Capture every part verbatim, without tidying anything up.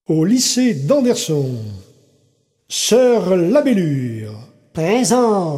Au lycée d'Anderson, Sœur Labellure. Présent.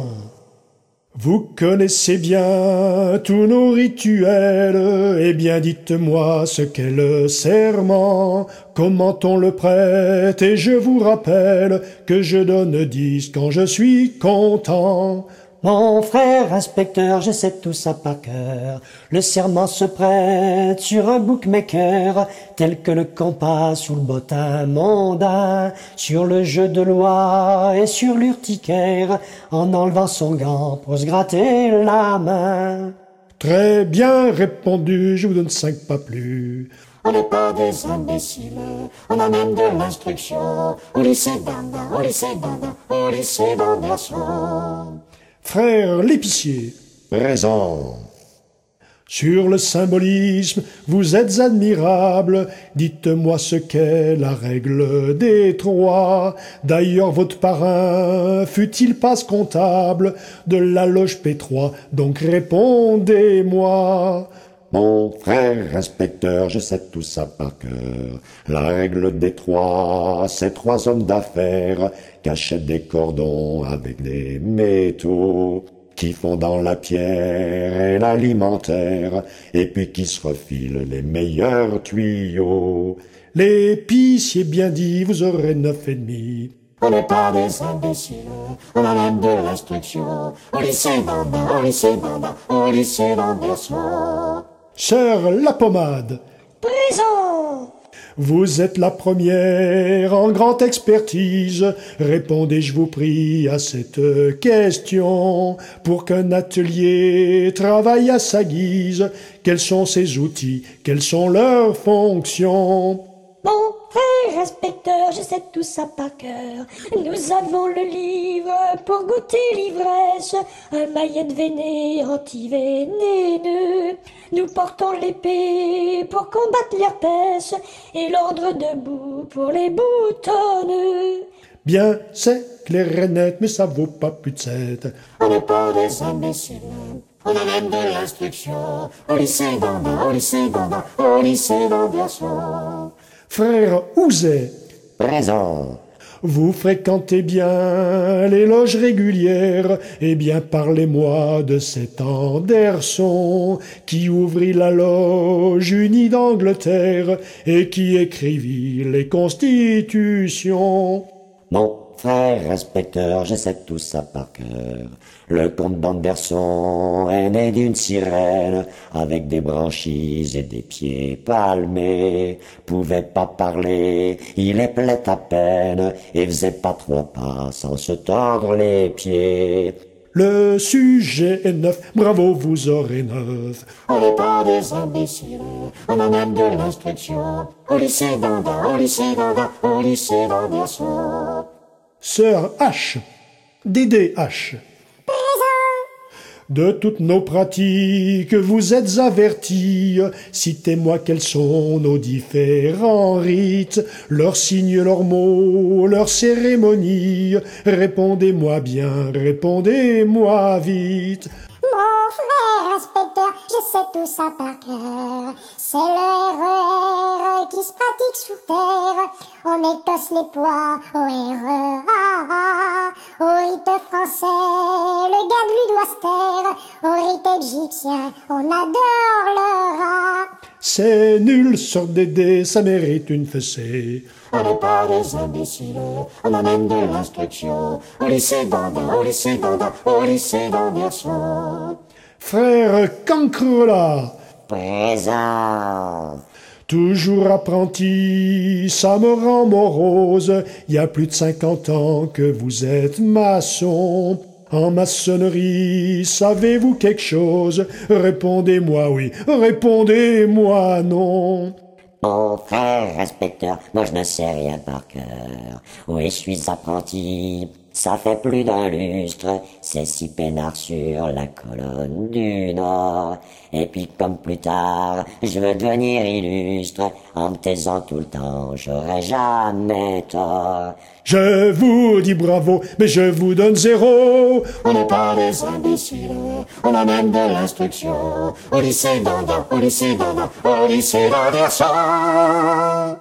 Vous connaissez bien tous nos rituels, eh bien dites-moi ce qu'est le serment, comment on le prête, et je vous rappelle que je donne dix quand je suis content. Mon frère inspecteur, je sais tout ça par cœur. Le serment se prête sur un bookmaker, tel que le compas sous le bottin mondain, sur le jeu de loi et sur l'urticaire, en enlevant son gant pour se gratter la main. Très bien répondu, je vous donne cinq pas plus. On n'est pas des imbéciles, on a même de l'instruction, au lycée d'Anderson, au lycée d'Anderson, au lycée d'Anderson. Frère l'épicier. Présent. Sur le symbolisme, vous êtes admirable. Dites-moi ce qu'est la règle des trois. D'ailleurs, votre parrain fut-il passe comptable de la loge P trois? Donc répondez-moi. Mon frère inspecteur, je sais tout ça par cœur. La règle des trois, c'est trois hommes d'affaires qui achètent des cordons avec des métaux, qui font dans la pierre et l'alimentaire, et puis qui se refilent les meilleurs tuyaux. L'épicier bien dit, vous aurez neuf et demi. On n'est pas des imbéciles, on a même de l'instruction, au lycée d'Anderson, au lycée d'Anderson, au lycée d'Anderson. Sœur la pommade. Présent. Vous êtes la première en grande expertise. Répondez, je vous prie, à cette question. Pour qu'un atelier travaille à sa guise, quels sont ses outils, quelles sont leurs fonctions? Mon frère inspecteur, je sais tout ça par cœur. Nous avons le livre pour goûter l'ivresse, un maillet veiné anti-vénéneux. Nous portons l'épée pour combattre l'herpès et l'ordre debout pour les boutonneux. Bien, c'est clair et net, mais ça vaut pas plus de sept. On n'est pas des imbéciles, on a même de l'instruction, au lycée d'Anderson, au lycée d'Anderson, au lycée d'Anderson. Frère Ouzet. Présent. Vous fréquentez bien les loges régulières, eh bien parlez-moi de cet Anderson qui ouvrit la loge unie d'Angleterre et qui écrivit les constitutions. Mon frère inspecteur, je sais tout ça par cœur. Le comte d'Anderson est né d'une sirène, avec des branchies et des pieds palmés. Pouvait pas parler, il éplait à peine, et faisait pas trois pas sans se tordre les pieds. Le sujet est neuf, bravo, vous aurez neuf. On n'est pas des imbéciles, on a même de l'instruction, au lycée d'Anderson, au lycée d'Anderson, au lycée d'Anderson. Sœur H. Dédé H. De toutes nos pratiques, vous êtes avertis. Citez-moi quels sont nos différents rites, leurs signes, leurs mots, leurs cérémonies. Répondez-moi bien, répondez-moi vite. Mon frère inspecteur, je sais tout ça par cœur. C'est le R E R qui se pratique sous terre. On écosse les poids au R E A. Au rite français, le gablu doit se taire. Au rite égyptien, on adore le rat. C'est nul, sœur Dédé, ça mérite une fessée. On n'est pas des imbéciles, on a même de l'instruction, au lycée d'Anderson, au lycée d'Anderson, au lycée d'Anderson. Frère Cancrela. Présent. Toujours apprenti, ça me rend morose. Il y a plus de cinquante ans que vous êtes maçon. En maçonnerie, savez-vous quelque chose? Répondez-moi oui, répondez-moi non. Mon frère inspecteur, moi je ne sais rien par cœur. Oui, je suis apprenti, ça fait plus d'un lustre, c'est six peinards sur la colonne du Nord. Et puis comme plus tard, je veux devenir illustre, en me taisant tout le temps, j'aurai jamais tort. Je vous dis bravo, mais je vous donne zéro. On n'est pas des imbéciles, on a même de l'instruction, au lycée d'Anderson, au lycée d'Anderson, au lycée d'Anderson.